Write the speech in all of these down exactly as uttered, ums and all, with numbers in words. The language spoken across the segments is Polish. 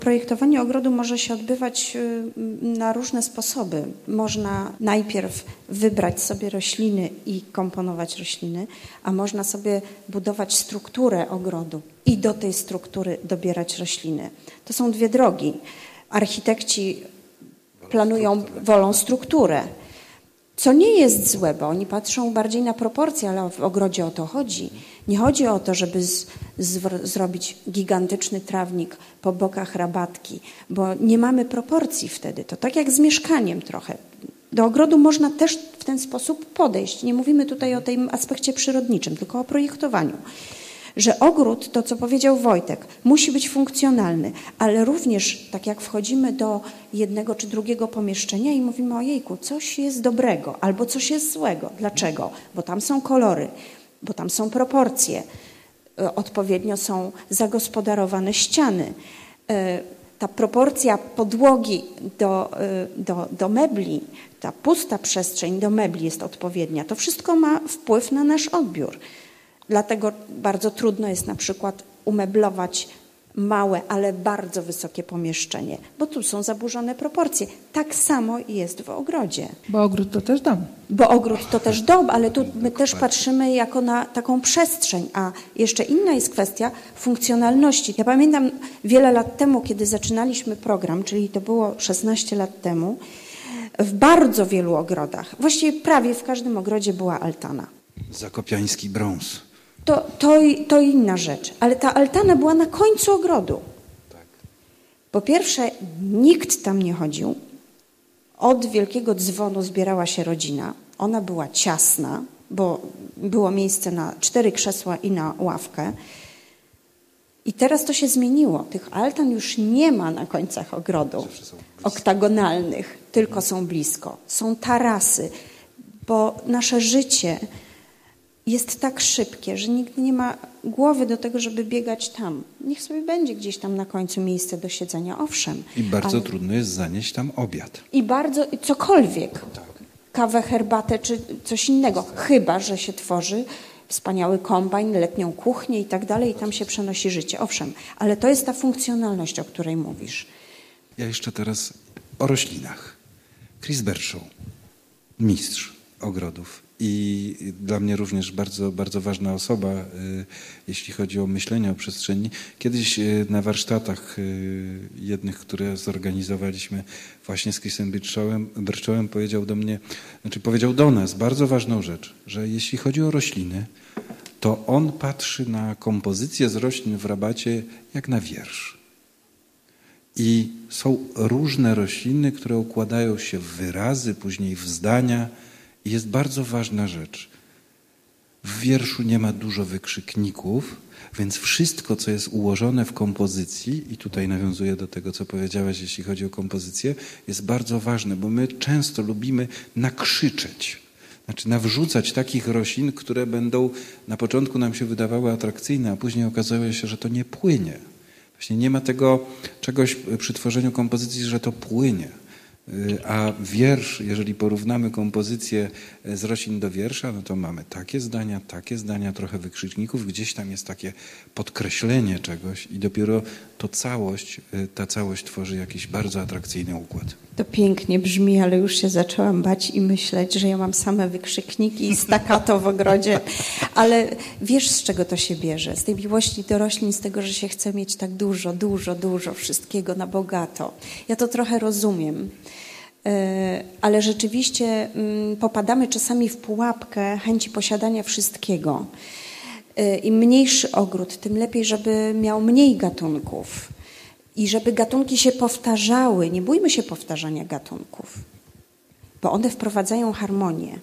Projektowanie ogrodu może się odbywać na różne sposoby. Można najpierw wybrać sobie rośliny i komponować rośliny, a można sobie budować strukturę ogrodu i do tej struktury dobierać rośliny. To są dwie drogi. Architekci planują wolą strukturę, co nie jest złe, bo oni patrzą bardziej na proporcje, ale w ogrodzie o to chodzi. Nie chodzi o to, żeby z, z, zrobić gigantyczny trawnik po bokach rabatki, bo nie mamy proporcji wtedy. To tak jak z mieszkaniem trochę. Do ogrodu można też w ten sposób podejść. Nie mówimy tutaj o tym aspekcie przyrodniczym, tylko o projektowaniu. Że ogród, to co powiedział Wojtek, musi być funkcjonalny, ale również tak jak wchodzimy do jednego czy drugiego pomieszczenia i mówimy o jejku, coś jest dobrego albo coś jest złego. Dlaczego? Bo tam są kolory, bo tam są proporcje, odpowiednio są zagospodarowane ściany. Ta proporcja podłogi do, do, do mebli, ta pusta przestrzeń do mebli jest odpowiednia. To wszystko ma wpływ na nasz odbiór. Dlatego bardzo trudno jest na przykład umeblować małe, ale bardzo wysokie pomieszczenie, bo tu są zaburzone proporcje. Tak samo jest w ogrodzie. Bo ogród to też dom. Bo ogród to też dom, ale tu my też patrzymy jako na taką przestrzeń, a jeszcze inna jest kwestia funkcjonalności. Ja pamiętam wiele lat temu, kiedy zaczynaliśmy program, czyli to było szesnaście lat temu, w bardzo wielu ogrodach, właściwie prawie w każdym ogrodzie była altana. Zakopiański brąz. To, to, to inna rzecz, ale ta altana była na końcu ogrodu. Tak. Po pierwsze, nikt tam nie chodził. Od wielkiego dzwonu zbierała się rodzina. Ona była ciasna, bo było miejsce na cztery krzesła i na ławkę. I teraz to się zmieniło. Tych altan już nie ma na końcach ogrodu oktagonalnych, tylko są blisko. Są tarasy, bo nasze życie jest tak szybkie, że nikt nie ma głowy do tego, żeby biegać tam. Niech sobie będzie gdzieś tam na końcu miejsce do siedzenia, owszem. I bardzo ale... trudno jest zanieść tam obiad. I bardzo, cokolwiek. Tak. Kawę, herbatę czy coś innego. Chyba że się tworzy wspaniały kombajn, letnią kuchnię i tak dalej i tam się przenosi życie. Owszem, ale to jest ta funkcjonalność, o której mówisz. Ja jeszcze teraz o roślinach. Chris Bershaw, mistrz ogrodów. I dla mnie również bardzo, bardzo ważna osoba, jeśli chodzi o myślenie o przestrzeni. Kiedyś na warsztatach jednych, które zorganizowaliśmy właśnie z Chrisem Bershawem, Bershawem powiedział do mnie, znaczy powiedział do nas bardzo ważną rzecz, że jeśli chodzi o rośliny, to on patrzy na kompozycję z roślin w Rabacie jak na wiersz. I są różne rośliny, które układają się w wyrazy, później w zdania. I jest bardzo ważna rzecz. W wierszu nie ma dużo wykrzykników, więc wszystko, co jest ułożone w kompozycji, i tutaj nawiązuję do tego, co powiedziałaś, jeśli chodzi o kompozycję, jest bardzo ważne, bo my często lubimy nakrzyczeć, znaczy nawrzucać takich roślin, które będą na początku nam się wydawały atrakcyjne, a później okazało się, że to nie płynie. Właśnie nie ma tego czegoś przy tworzeniu kompozycji, że to płynie. A wiersz, jeżeli porównamy kompozycję z roślin do wiersza, no to mamy takie zdania, takie zdania, trochę wykrzyczników, gdzieś tam jest takie podkreślenie czegoś i dopiero to całość, ta całość tworzy jakiś bardzo atrakcyjny układ. To pięknie brzmi, ale już się zaczęłam bać i myśleć, że ja mam same wykrzykniki i staccato w ogrodzie. Ale wiesz, z czego to się bierze? Z tej miłości do roślin, z tego, że się chce mieć tak dużo, dużo, dużo wszystkiego na bogato. Ja to trochę rozumiem. Ale rzeczywiście popadamy czasami w pułapkę chęci posiadania wszystkiego. Im mniejszy ogród, tym lepiej, żeby miał mniej gatunków. I żeby gatunki się powtarzały. Nie bójmy się powtarzania gatunków, bo one wprowadzają harmonię.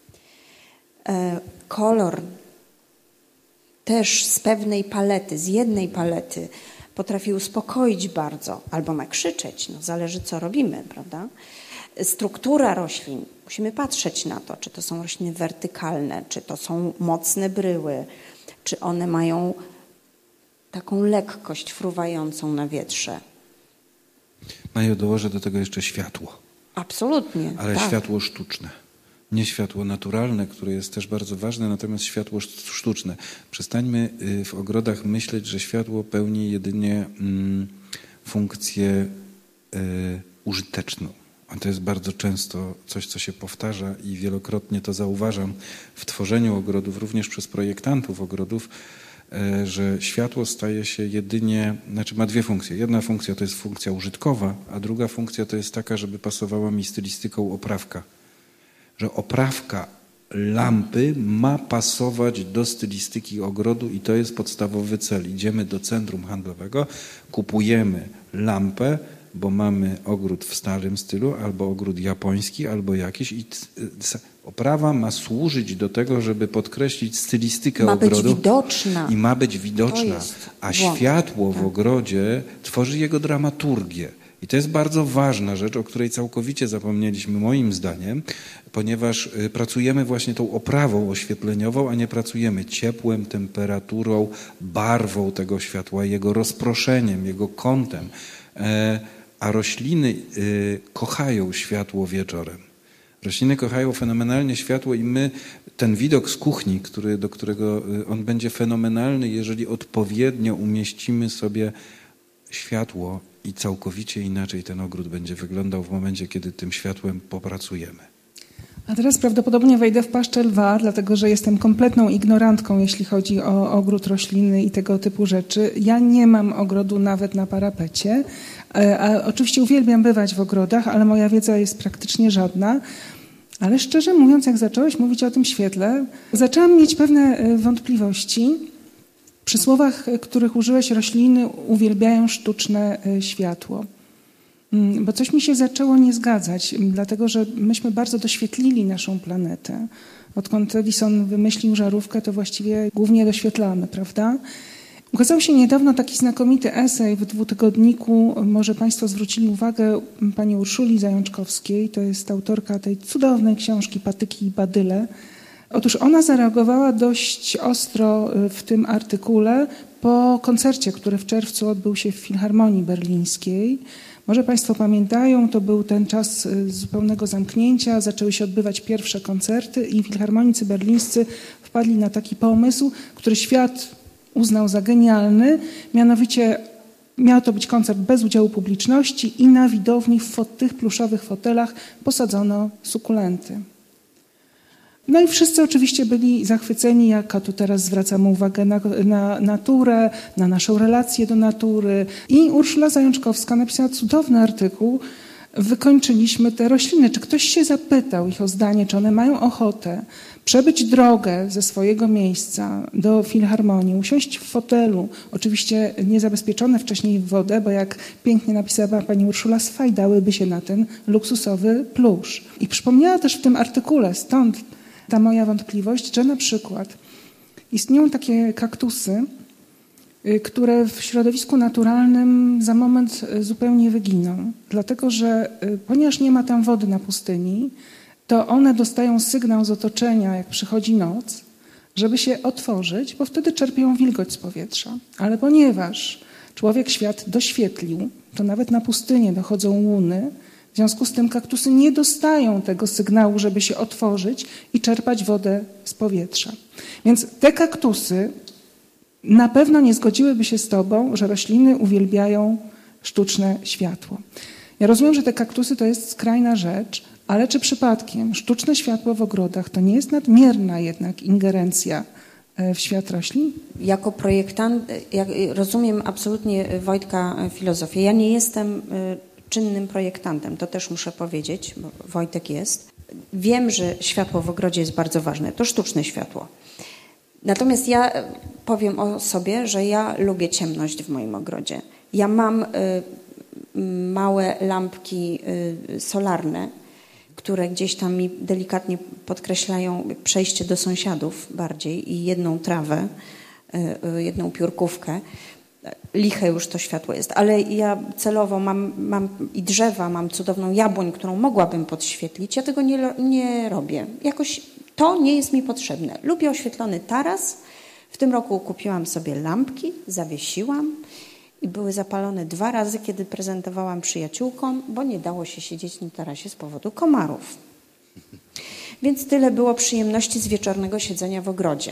Kolor też z pewnej palety, z jednej palety potrafi uspokoić bardzo, albo ma krzyczeć, no zależy co robimy, prawda? Struktura roślin, musimy patrzeć na to, czy to są rośliny wertykalne, czy to są mocne bryły, czy one mają taką lekkość fruwającą na wietrze. Majo, dołożę do tego jeszcze światło. Absolutnie. Ale tak. Światło sztuczne. Nie światło naturalne, które jest też bardzo ważne, natomiast światło sztuczne. Przestańmy w ogrodach myśleć, że światło pełni jedynie funkcję y, użyteczną. A to jest bardzo często coś, co się powtarza i wielokrotnie to zauważam w tworzeniu ogrodów, również przez projektantów ogrodów, y, że światło staje się jedynie, znaczy ma dwie funkcje. Jedna funkcja to jest funkcja użytkowa, a druga funkcja to jest taka, żeby pasowała mi stylistyką oprawka. Że oprawka lampy ma pasować do stylistyki ogrodu i to jest podstawowy cel. Idziemy do centrum handlowego, kupujemy lampę, bo mamy ogród w starym stylu, albo ogród japoński, albo jakiś i oprawa ma służyć do tego, żeby podkreślić stylistykę ma ogrodu. Ma być widoczna. I ma być widoczna. A światło w ogrodzie tworzy jego dramaturgię. I to jest bardzo ważna rzecz, o której całkowicie zapomnieliśmy moim zdaniem, ponieważ pracujemy właśnie tą oprawą oświetleniową, a nie pracujemy ciepłem, temperaturą, barwą tego światła, jego rozproszeniem, jego kątem. A rośliny kochają światło wieczorem. Rośliny kochają fenomenalnie światło i my, ten widok z kuchni, który, do którego on będzie fenomenalny, jeżeli odpowiednio umieścimy sobie światło i całkowicie inaczej ten ogród będzie wyglądał w momencie, kiedy tym światłem popracujemy. A teraz prawdopodobnie wejdę w paszczę lwa, dlatego że jestem kompletną ignorantką, jeśli chodzi o ogród roślinny i tego typu rzeczy. Ja nie mam ogrodu nawet na parapecie. A oczywiście uwielbiam bywać w ogrodach, ale moja wiedza jest praktycznie żadna. Ale szczerze mówiąc, jak zacząłeś mówić o tym świetle, zaczęłam mieć pewne wątpliwości. Przy słowach, których użyłeś, rośliny uwielbiają sztuczne światło. Bo coś mi się zaczęło nie zgadzać, dlatego że myśmy bardzo doświetlili naszą planetę. Odkąd Edison wymyślił żarówkę, to właściwie głównie doświetlamy, prawda? Ukazał się niedawno taki znakomity esej w dwutygodniku, może Państwo zwrócili uwagę, pani Urszuli Zajączkowskiej, to jest autorka tej cudownej książki Patyki i Badyle. Otóż ona zareagowała dość ostro w tym artykule po koncercie, który w czerwcu odbył się w Filharmonii Berlińskiej. Może Państwo pamiętają, to był ten czas zupełnego zamknięcia, zaczęły się odbywać pierwsze koncerty i filharmonicy berlińscy wpadli na taki pomysł, który świat uznał za genialny, mianowicie miał to być koncert bez udziału publiczności i na widowni w tych pluszowych fotelach posadzono sukulenty. No i wszyscy oczywiście byli zachwyceni, jak tu teraz zwracamy uwagę na, na naturę, na naszą relację do natury. I Urszula Zajączkowska napisała cudowny artykuł. Wykończyliśmy te rośliny. Czy ktoś się zapytał ich o zdanie, czy one mają ochotę przebyć drogę ze swojego miejsca do filharmonii, usiąść w fotelu, oczywiście niezabezpieczone wcześniej w wodę, bo jak pięknie napisała pani Urszula, swajdałyby się na ten luksusowy plusz. I przypomniała też w tym artykule, stąd ta moja wątpliwość, że na przykład istnieją takie kaktusy, które w środowisku naturalnym za moment zupełnie wyginą. Dlatego, że ponieważ nie ma tam wody na pustyni, to one dostają sygnał z otoczenia, jak przychodzi noc, żeby się otworzyć, bo wtedy czerpią wilgoć z powietrza. Ale ponieważ człowiek świat doświetlił, to nawet na pustynię dochodzą łuny, w związku z tym kaktusy nie dostają tego sygnału, żeby się otworzyć i czerpać wodę z powietrza. Więc te kaktusy na pewno nie zgodziłyby się z tobą, że rośliny uwielbiają sztuczne światło. Ja rozumiem, że te kaktusy to jest skrajna rzecz, ale czy przypadkiem sztuczne światło w ogrodach to nie jest nadmierna jednak ingerencja w świat roślin? Jako projektant ja rozumiem absolutnie Wojtka filozofię. Ja nie jestem czynnym projektantem, to też muszę powiedzieć, bo Wojtek jest. Wiem, że światło w ogrodzie jest bardzo ważne. To sztuczne światło. Natomiast ja powiem o sobie, że ja lubię ciemność w moim ogrodzie. Ja mam y, małe lampki y, solarne, które gdzieś tam mi delikatnie podkreślają przejście do sąsiadów bardziej i jedną trawę, y, jedną piórkówkę. Liche już to światło jest, ale ja celowo mam, mam i drzewa, mam cudowną jabłoń, którą mogłabym podświetlić. Ja tego nie, nie robię. Jakoś to nie jest mi potrzebne. Lubię oświetlony taras. W tym roku kupiłam sobie lampki, zawiesiłam i były zapalone dwa razy, kiedy prezentowałam przyjaciółkom, bo nie dało się siedzieć na tarasie z powodu komarów. Więc tyle było przyjemności z wieczornego siedzenia w ogrodzie.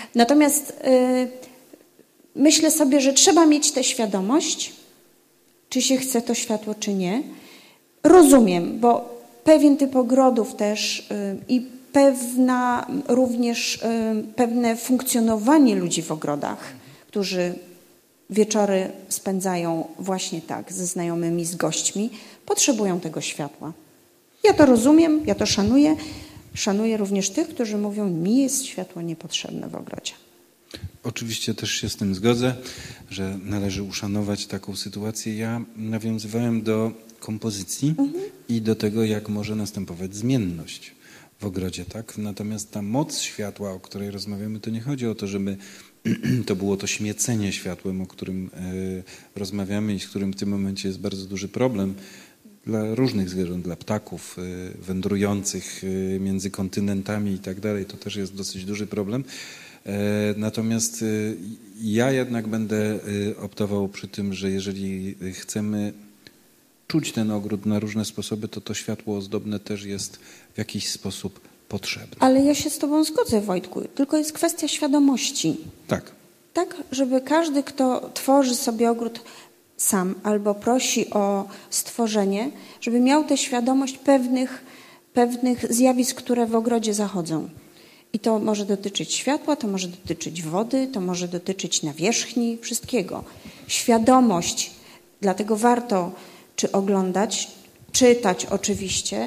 Natomiast yy, myślę sobie, że trzeba mieć tę świadomość, czy się chce to światło, czy nie. Rozumiem, bo pewien typ ogrodów też i pewna również pewne funkcjonowanie ludzi w ogrodach, którzy wieczory spędzają właśnie tak, ze znajomymi, z gośćmi, potrzebują tego światła. Ja to rozumiem, ja to szanuję. Szanuję również tych, którzy mówią, mi jest światło niepotrzebne w ogrodzie. Oczywiście też się z tym zgodzę, że należy uszanować taką sytuację. Ja nawiązywałem do kompozycji mhm. i do tego, jak może następować zmienność w ogrodzie, tak? Natomiast ta moc światła, o której rozmawiamy, to nie chodzi o to, żeby to było to śmiecenie światłem, o którym y, rozmawiamy i z którym w tym momencie jest bardzo duży problem dla różnych zwierząt, dla ptaków y, wędrujących y, między kontynentami i tak dalej. To też jest dosyć duży problem. Y, natomiast y, ja jednak będę y, optował przy tym, że jeżeli chcemy czuć ten ogród na różne sposoby, to to światło ozdobne też jest w jakiś sposób potrzebne. Ale ja się z tobą zgodzę, Wojtku, tylko jest kwestia świadomości. Tak. Tak, żeby każdy, kto tworzy sobie ogród sam albo prosi o stworzenie, żeby miał tę świadomość pewnych, pewnych zjawisk, które w ogrodzie zachodzą. I to może dotyczyć światła, to może dotyczyć wody, to może dotyczyć nawierzchni, wszystkiego. Świadomość, dlatego warto czy oglądać, czytać oczywiście,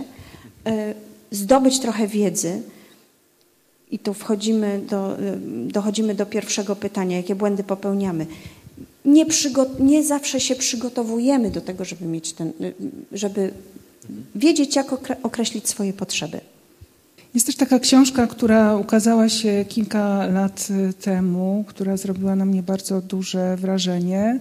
zdobyć trochę wiedzy. I tu wchodzimy do, dochodzimy do pierwszego pytania, jakie błędy popełniamy. Nie, przygo- nie zawsze się przygotowujemy do tego, żeby mieć ten, żeby wiedzieć, jak okre- określić swoje potrzeby. Jest też taka książka, która ukazała się kilka lat temu, która zrobiła na mnie bardzo duże wrażenie.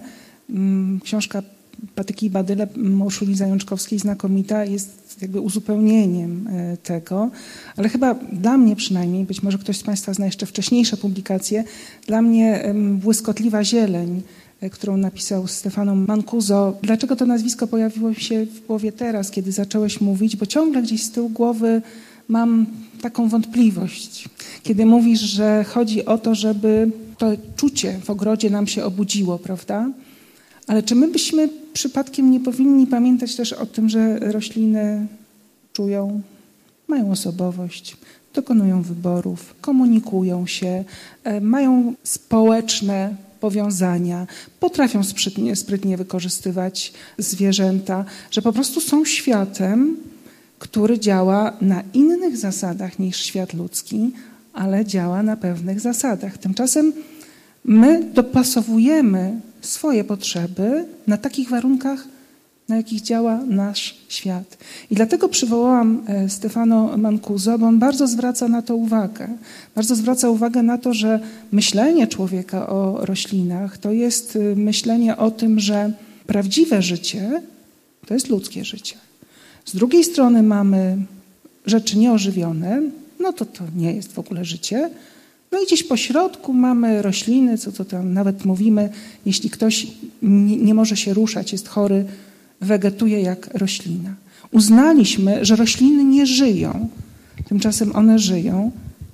Książka Patyki i Badyle Urszuli Zajączkowskiej, znakomita, jest jakby uzupełnieniem tego, ale chyba dla mnie przynajmniej, być może ktoś z Państwa zna jeszcze wcześniejsze publikacje, dla mnie Błyskotliwa zieleń, którą napisał Stefano Mancuso. Dlaczego to nazwisko pojawiło się w głowie teraz, kiedy zacząłeś mówić? Bo ciągle gdzieś z tyłu głowy mam taką wątpliwość. Kiedy mówisz, że chodzi o to, żeby to czucie w ogrodzie nam się obudziło, prawda? Ale czy my byśmy przypadkiem nie powinni pamiętać też o tym, że rośliny czują, mają osobowość, dokonują wyborów, komunikują się, mają społeczne powiązania, potrafią sprytnie, sprytnie wykorzystywać zwierzęta, że po prostu są światem, który działa na innych zasadach niż świat ludzki, ale działa na pewnych zasadach. Tymczasem my dopasowujemy swoje potrzeby na takich warunkach, na jakich działa nasz świat. I dlatego przywołałam Stefano Mancuso, bo on bardzo zwraca na to uwagę. Bardzo zwraca uwagę na to, że myślenie człowieka o roślinach to jest myślenie o tym, że prawdziwe życie to jest ludzkie życie. Z drugiej strony mamy rzeczy nieożywione, no to to nie jest w ogóle życie. No i gdzieś po środku mamy rośliny, co to tam nawet mówimy, jeśli ktoś nie, nie może się ruszać, jest chory, wegetuje jak roślina. Uznaliśmy, że rośliny nie żyją, tymczasem one żyją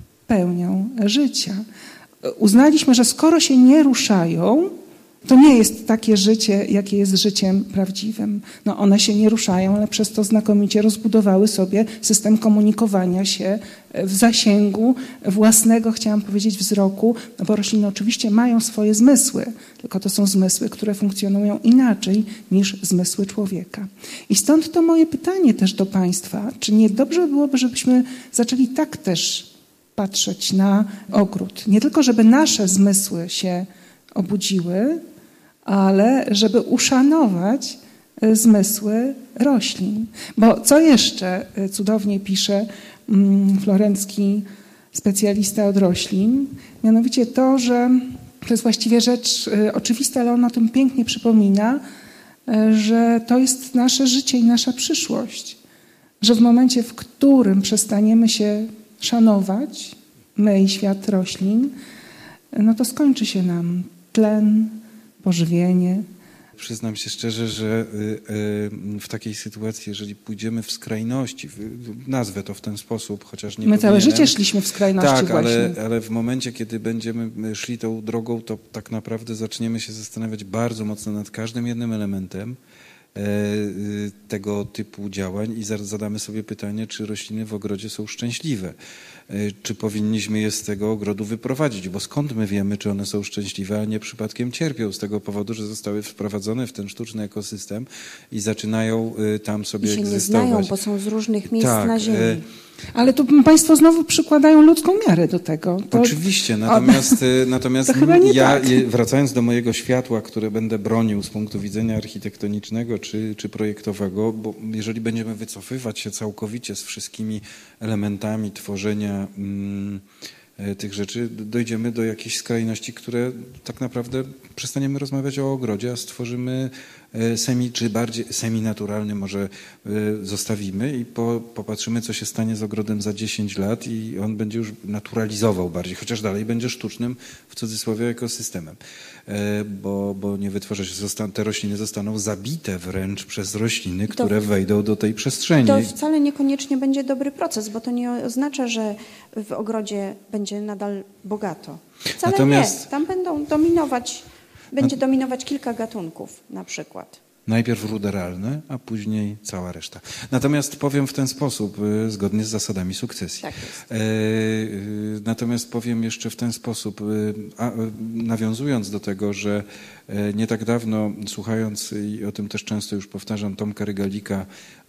pełnią życia. Uznaliśmy, że skoro się nie ruszają, to nie jest takie życie, jakie jest życiem prawdziwym. No one się nie ruszają, ale przez to znakomicie rozbudowały sobie system komunikowania się w zasięgu własnego, chciałam powiedzieć, wzroku, no bo rośliny oczywiście mają swoje zmysły, tylko to są zmysły, które funkcjonują inaczej niż zmysły człowieka. I stąd to moje pytanie też do Państwa, czy nie dobrze byłoby, żebyśmy zaczęli tak też patrzeć na ogród? Nie tylko, żeby nasze zmysły się obudziły, ale żeby uszanować zmysły roślin. Bo co jeszcze cudownie pisze florencki specjalista od roślin, mianowicie to, że to jest właściwie rzecz oczywista, ale on o tym pięknie przypomina, że to jest nasze życie i nasza przyszłość. Że w momencie, w którym przestaniemy się szanować, my i świat roślin, no to skończy się nam tlen, pożywienie. Przyznam się szczerze, że w takiej sytuacji, jeżeli pójdziemy w skrajności, nazwę to w ten sposób, chociaż nie My powinienem. całe życie szliśmy w skrajności tak, właśnie. ale, ale w momencie, kiedy będziemy szli tą drogą, to tak naprawdę zaczniemy się zastanawiać bardzo mocno nad każdym jednym elementem tego typu działań i zadamy sobie pytanie, czy rośliny w ogrodzie są szczęśliwe. Czy powinniśmy je z tego ogrodu wyprowadzić, bo skąd my wiemy, czy one są szczęśliwe, a nie przypadkiem cierpią z tego powodu, że zostały wprowadzone w ten sztuczny ekosystem i zaczynają tam sobie I się egzystować. nie znają, bo są z różnych miejsc tak, na ziemi. Ale tu państwo znowu przykładają ludzką miarę do tego. To... Oczywiście, natomiast, natomiast ja tak. wracając do mojego światła, które będę bronił z punktu widzenia architektonicznego czy, czy projektowego, bo jeżeli będziemy wycofywać się całkowicie z wszystkimi elementami tworzenia mm, tych rzeczy, dojdziemy do jakichś skrajności, które tak naprawdę przestaniemy rozmawiać o ogrodzie, a stworzymy semi, czy bardziej semi-naturalny może zostawimy i po, popatrzymy, co się stanie z ogrodem za dziesięć lat i on będzie już naturalizował bardziej, chociaż dalej będzie sztucznym, w cudzysłowie, ekosystemem, bo, bo nie wytworzy się, zostan, te rośliny zostaną zabite wręcz przez rośliny, które to, wejdą do tej przestrzeni. To wcale niekoniecznie będzie dobry proces, bo to nie oznacza, że w ogrodzie będzie nadal bogato. Wcale Natomiast... nie, tam będą dominować Będzie dominować kilka gatunków na przykład. Najpierw ruderalne, a później cała reszta. Natomiast powiem w ten sposób, zgodnie z zasadami sukcesji. Tak jest. E, natomiast powiem jeszcze w ten sposób, a, nawiązując do tego, że nie tak dawno, słuchając, i o tym też często już powtarzam, Tomka Rygalika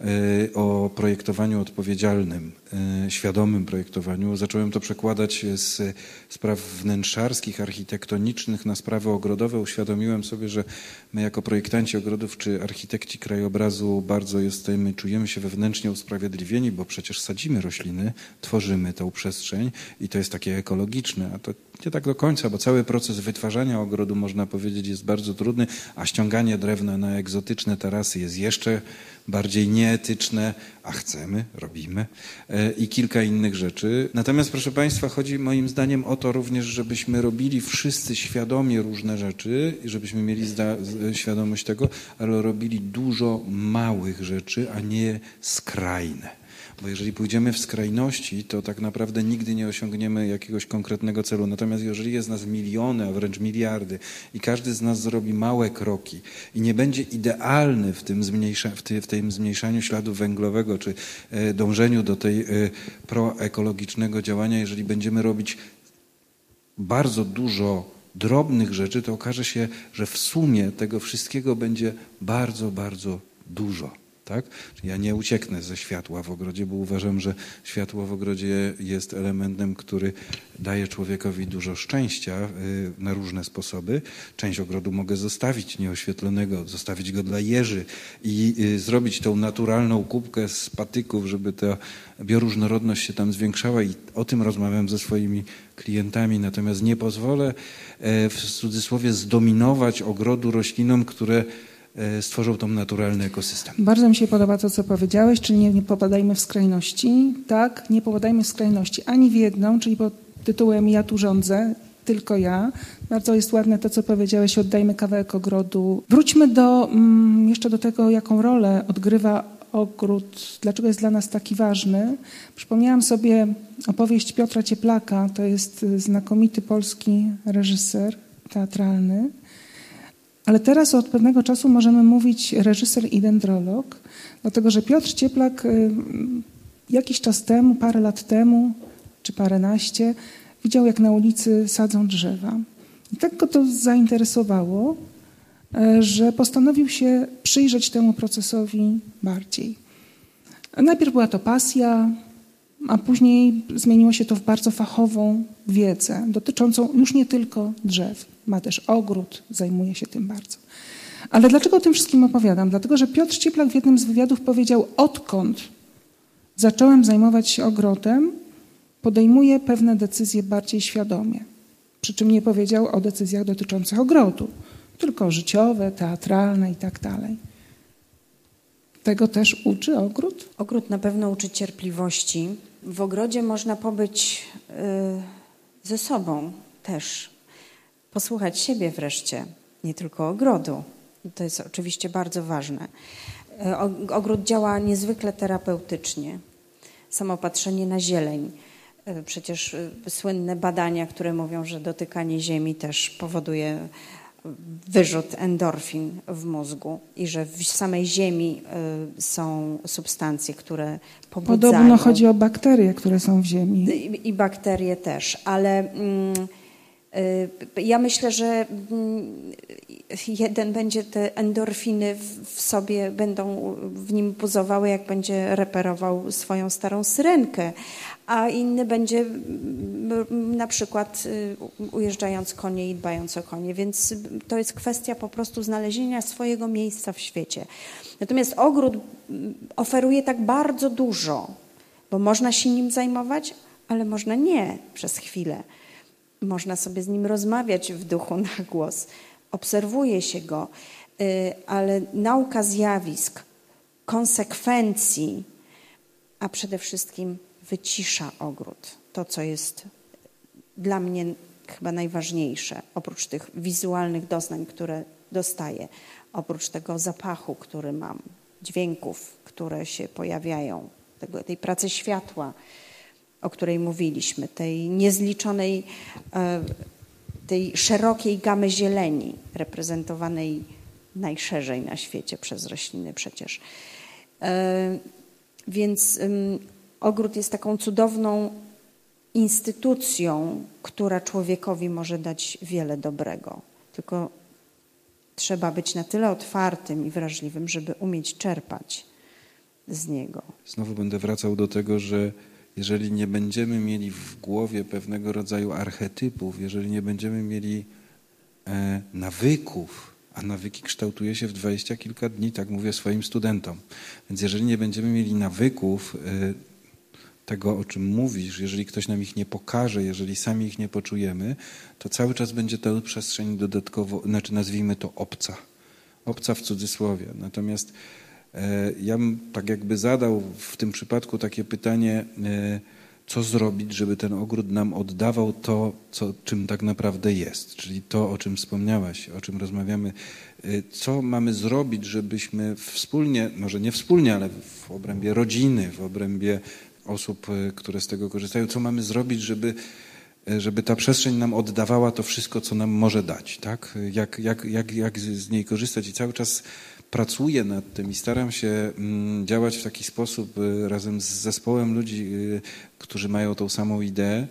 o projektowaniu odpowiedzialnym, świadomym projektowaniu, zacząłem to przekładać z spraw wnętrzarskich, architektonicznych na sprawy ogrodowe. Uświadomiłem sobie, że my jako projektanci ogrodów czy architekci krajobrazu bardzo jesteśmy, czujemy się wewnętrznie usprawiedliwieni, bo przecież sadzimy rośliny, tworzymy tą przestrzeń i to jest takie ekologiczne, a to nie tak do końca, bo cały proces wytwarzania ogrodu, można powiedzieć, jest bardzo trudny, a ściąganie drewna na egzotyczne tarasy jest jeszcze bardziej nieetyczne, a chcemy, robimy i kilka innych rzeczy. Natomiast, proszę Państwa, chodzi moim zdaniem o to również, żebyśmy robili wszyscy świadomie różne rzeczy, żebyśmy mieli świadomość tego, ale robili dużo małych rzeczy, a nie skrajne. Bo jeżeli pójdziemy w skrajności, to tak naprawdę nigdy nie osiągniemy jakiegoś konkretnego celu. Natomiast jeżeli jest nas miliony, a wręcz miliardy i każdy z nas zrobi małe kroki i nie będzie idealny w tym, zmniejsza, w ty, w tym zmniejszaniu śladu węglowego czy e, dążeniu do tej e, proekologicznego działania, jeżeli będziemy robić bardzo dużo drobnych rzeczy, to okaże się, że w sumie tego wszystkiego będzie bardzo, bardzo dużo. Tak? Ja nie ucieknę ze światła w ogrodzie, bo uważam, że światło w ogrodzie jest elementem, który daje człowiekowi dużo szczęścia na różne sposoby. Część ogrodu mogę zostawić nieoświetlonego, zostawić go dla jeży i zrobić tą naturalną kubkę z patyków, żeby ta bioróżnorodność się tam zwiększała i o tym rozmawiam ze swoimi klientami. Natomiast nie pozwolę w cudzysłowie zdominować ogrodu roślinom, które stworzą tam naturalny ekosystem. Bardzo mi się podoba to, co powiedziałeś, czyli nie, nie popadajmy w skrajności. Tak, nie popadajmy w skrajności ani w jedną, czyli pod tytułem ja tu rządzę, tylko ja. Bardzo jest ładne to, co powiedziałeś, oddajmy kawałek ogrodu. Wróćmy do, mm, jeszcze do tego, jaką rolę odgrywa ogród, dlaczego jest dla nas taki ważny. Przypomniałam sobie opowieść Piotra Cieplaka, to jest znakomity polski reżyser teatralny. Ale teraz od pewnego czasu możemy mówić reżyser i dendrolog, dlatego że Piotr Cieplak jakiś czas temu, parę lat temu, czy paręnaście, widział, jak na ulicy sadzą drzewa. I tak go to zainteresowało, że postanowił się przyjrzeć temu procesowi bardziej. Najpierw była to pasja, a później zmieniło się to w bardzo fachową wiedzę dotyczącą już nie tylko drzew. Ma też ogród, zajmuje się tym bardzo. Ale dlaczego o tym wszystkim opowiadam? Dlatego, że Piotr Cieplak w jednym z wywiadów powiedział, odkąd zacząłem zajmować się ogrodem, podejmuję pewne decyzje bardziej świadomie. Przy czym nie powiedział o decyzjach dotyczących ogrodu, tylko życiowe, teatralne i tak dalej. Tego też uczy ogród? Ogród na pewno uczy cierpliwości. W ogrodzie można pobyć yy, ze sobą też. Posłuchać siebie wreszcie, nie tylko ogrodu. To jest oczywiście bardzo ważne. Ogród działa niezwykle terapeutycznie. Samo patrzenie na zieleń. Przecież słynne badania, które mówią, że dotykanie ziemi też powoduje wyrzut endorfin w mózgu i że w samej ziemi są substancje, które pobudzają. Podobno chodzi o bakterie, które są w ziemi. I, i bakterie też, ale mm, y, ja myślę, że mm, jeden będzie te endorfiny w, w sobie, będą w nim buzowały, jak będzie reperował swoją starą syrenkę, a inny będzie na przykład ujeżdżając konie i dbając o konie, więc to jest kwestia po prostu znalezienia swojego miejsca w świecie. Natomiast ogród oferuje tak bardzo dużo, bo można się nim zajmować, ale można nie przez chwilę. Można sobie z nim rozmawiać w duchu na głos. Obserwuje się go, ale nauka zjawisk, konsekwencji, a przede wszystkim wycisza ogród. To, co jest dla mnie chyba najważniejsze, oprócz tych wizualnych doznań, które dostaję, oprócz tego zapachu, który mam, dźwięków, które się pojawiają, tego, tej pracy światła, o której mówiliśmy, tej niezliczonej, tej szerokiej gamy zieleni, reprezentowanej najszerzej na świecie przez rośliny przecież. Więc ogród jest taką cudowną instytucją, która człowiekowi może dać wiele dobrego. Tylko trzeba być na tyle otwartym i wrażliwym, żeby umieć czerpać z niego. Znowu będę wracał do tego, że jeżeli nie będziemy mieli w głowie pewnego rodzaju archetypów, jeżeli nie będziemy mieli e, nawyków, a nawyki kształtuje się w dwadzieścia kilka dni, tak mówię swoim studentom. Więc jeżeli nie będziemy mieli nawyków e, tego, o czym mówisz, jeżeli ktoś nam ich nie pokaże, jeżeli sami ich nie poczujemy, to cały czas będzie to przestrzeń dodatkowo, znaczy nazwijmy to obca. Obca w cudzysłowie. Natomiast e, ja bym tak jakby zadał w tym przypadku takie pytanie, e, co zrobić, żeby ten ogród nam oddawał to, co, czym tak naprawdę jest, czyli to, o czym wspomniałaś, o czym rozmawiamy. E, co mamy zrobić, żebyśmy wspólnie, może nie wspólnie, ale w obrębie rodziny, w obrębie osób, które z tego korzystają, co mamy zrobić, żeby, żeby ta przestrzeń nam oddawała to wszystko, co nam może dać, tak? Jak, jak, jak, jak z niej korzystać i cały czas pracuję nad tym i staram się działać w taki sposób razem z zespołem ludzi, którzy mają tą samą ideę,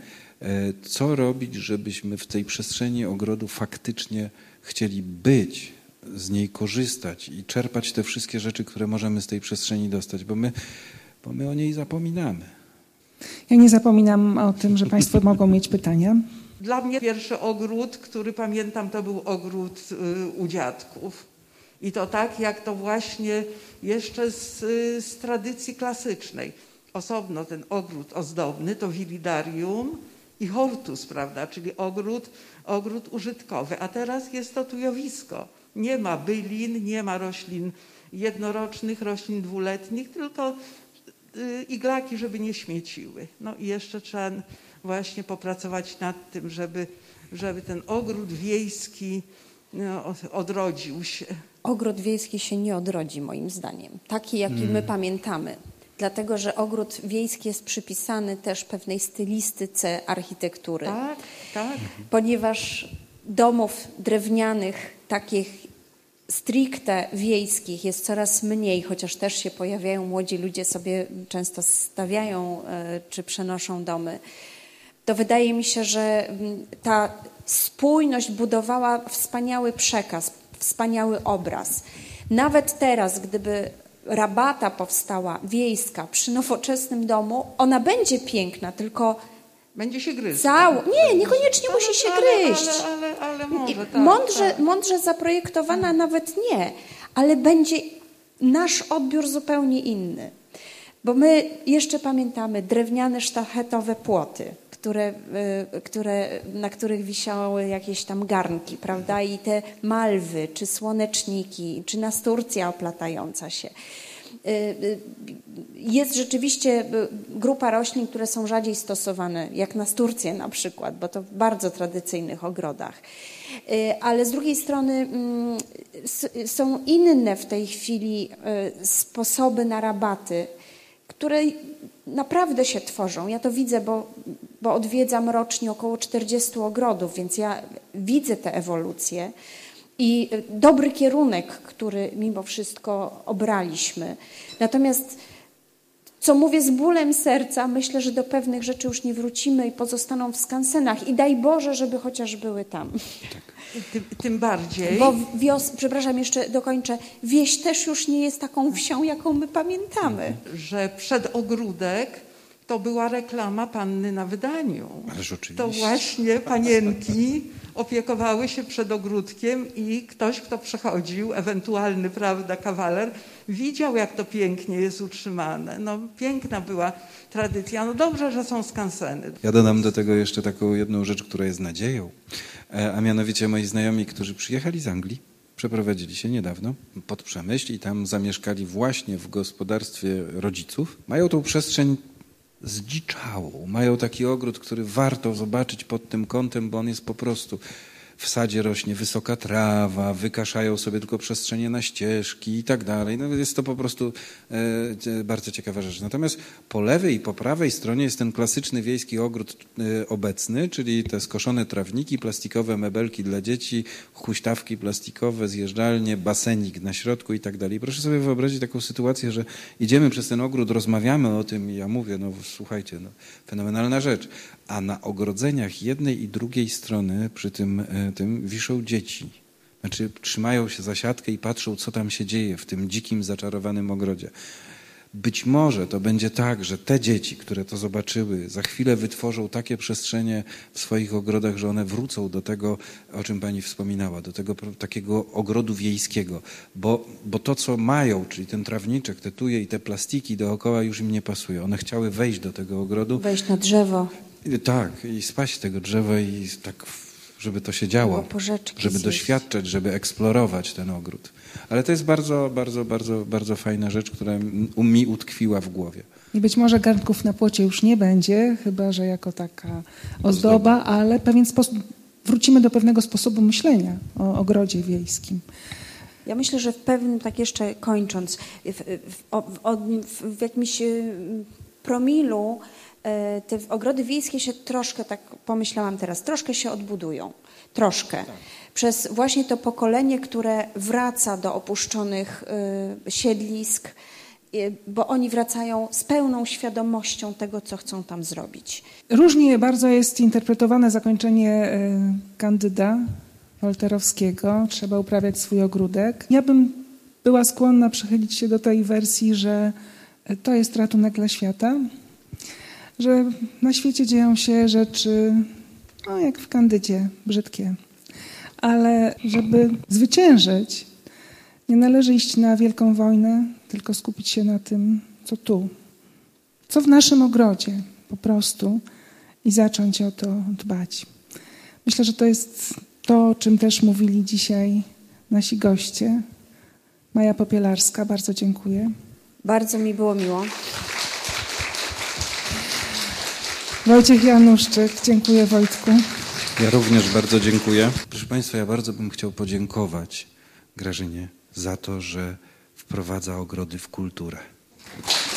co robić, żebyśmy w tej przestrzeni ogrodu faktycznie chcieli być, z niej korzystać i czerpać te wszystkie rzeczy, które możemy z tej przestrzeni dostać, bo my bo my o niej zapominamy. Ja nie zapominam o tym, że Państwo mogą mieć pytania. Dla mnie pierwszy ogród, który pamiętam, to był ogród u dziadków. I to tak, jak to właśnie jeszcze z, z tradycji klasycznej. Osobno ten ogród ozdobny to willidarium i hortus, prawda, czyli ogród, ogród użytkowy. A teraz jest to tujowisko. Nie ma bylin, nie ma roślin jednorocznych, roślin dwuletnich, tylko iglaki, żeby nie śmieciły. No i jeszcze trzeba właśnie popracować nad tym, żeby, żeby ten ogród wiejski no, odrodził się. Ogród wiejski się nie odrodzi moim zdaniem, taki jaki hmm. my pamiętamy. Dlatego, że ogród wiejski jest przypisany też pewnej stylistyce architektury. Tak, tak. Ponieważ domów drewnianych, takich stricte wiejskich jest coraz mniej, chociaż też się pojawiają, młodzi ludzie sobie często stawiają czy przenoszą domy. To wydaje mi się, że ta spójność budowała wspaniały przekaz, wspaniały obraz. Nawet teraz, gdyby rabata powstała wiejska przy nowoczesnym domu, ona będzie piękna, tylko będzie się gryźć. Cał... Nie, niekoniecznie ale, musi się ale, gryźć. Ale, ale, ale może, tak, mądrze, tak. mądrze zaprojektowana hmm. nawet nie, ale będzie nasz odbiór zupełnie inny. Bo my jeszcze pamiętamy drewniane sztachetowe płoty, które, które, na których wisiały jakieś tam garnki, prawda? I te malwy, czy słoneczniki, czy nasturcja oplatająca się. Jest rzeczywiście grupa roślin, które są rzadziej stosowane, jak nasturcje na przykład, bo to w bardzo tradycyjnych ogrodach. Ale z drugiej strony są inne w tej chwili sposoby na rabaty, które naprawdę się tworzą. Ja to widzę, bo, bo odwiedzam rocznie około czterdziestu ogrodów, więc ja widzę te ewolucje. i dobry kierunek, który mimo wszystko obraliśmy. Natomiast, co mówię z bólem serca, myślę, że do pewnych rzeczy już nie wrócimy i pozostaną w skansenach. I daj Boże, żeby chociaż były tam. Tym, tym bardziej. Bo wios, przepraszam, jeszcze dokończę. Wieś też już nie jest taką wsią, jaką my pamiętamy. Że przedogródek to była reklama Panny na wydaniu. Ależ oczywiście. To właśnie panienki opiekowały się przed ogródkiem i ktoś, kto przechodził, ewentualny, prawda, kawaler, widział, jak to pięknie jest utrzymane. No, piękna była tradycja. No dobrze, że są skanseny. Ja dodam do tego jeszcze taką jedną rzecz, która jest nadzieją, a mianowicie moi znajomi, którzy przyjechali z Anglii, przeprowadzili się niedawno pod Przemyśl i tam zamieszkali właśnie w gospodarstwie rodziców. Mają tą przestrzeń zdziczałą. Mają taki ogród, który warto zobaczyć pod tym kątem, bo on jest po prostu... W sadzie rośnie wysoka trawa, wykaszają sobie tylko przestrzenie na ścieżki i tak dalej. No jest to po prostu e, bardzo ciekawa rzecz. Natomiast po lewej i po prawej stronie jest ten klasyczny wiejski ogród e, obecny, czyli te skoszone trawniki, plastikowe mebelki dla dzieci, huśtawki plastikowe, zjeżdżalnie, basenik na środku i tak dalej. Proszę sobie wyobrazić taką sytuację, że idziemy przez ten ogród, rozmawiamy o tym i ja mówię, no słuchajcie, no, fenomenalna rzecz. A na ogrodzeniach jednej i drugiej strony przy tym, tym wiszą dzieci. Znaczy trzymają się za siatkę i patrzą, co tam się dzieje w tym dzikim, zaczarowanym ogrodzie. Być może to będzie tak, że te dzieci, które to zobaczyły, za chwilę wytworzą takie przestrzenie w swoich ogrodach, że one wrócą do tego, o czym pani wspominała, do tego takiego ogrodu wiejskiego. Bo, bo to, co mają, czyli ten trawniczek, te tuje i te plastiki dookoła już im nie pasuje. One chciały wejść do tego ogrodu. Wejść na drzewo. Tak, i spaść z tego drzewa i tak, żeby to się działo, żeby zjeść. Doświadczać, żeby eksplorować ten ogród. Ale to jest bardzo, bardzo, bardzo, bardzo fajna rzecz, która mi utkwiła w głowie. I być może garnków na płocie już nie będzie, chyba że jako taka ozdoba, ale pewien sposób, wrócimy do pewnego sposobu myślenia o ogrodzie wiejskim. Ja myślę, że w pewnym, tak jeszcze kończąc, w, w, w, w jakimś promilu te ogrody wiejskie się troszkę, tak pomyślałam teraz, troszkę się odbudują. Troszkę. Tak. Przez właśnie to pokolenie, które wraca do opuszczonych y, siedlisk, y, bo oni wracają z pełną świadomością tego, co chcą tam zrobić. Różnie bardzo jest interpretowane zakończenie y, Kandyda Wolterowskiego. Trzeba uprawiać swój ogródek. Ja bym była skłonna przychylić się do tej wersji, że to jest ratunek dla świata. Że na świecie dzieją się rzeczy, no jak w Kandydzie, brzydkie. Ale żeby zwyciężyć, nie należy iść na wielką wojnę, tylko skupić się na tym, co tu. Co w naszym ogrodzie po prostu i zacząć o to dbać. Myślę, że to jest to, o czym też mówili dzisiaj nasi goście. Maja Popielarska, bardzo dziękuję. Bardzo mi było miło. Wojciech Januszczyk, dziękuję Wojtku. Ja również bardzo dziękuję. Proszę Państwa, ja bardzo bym chciał podziękować Grażynie za to, że wprowadza ogrody w kulturę.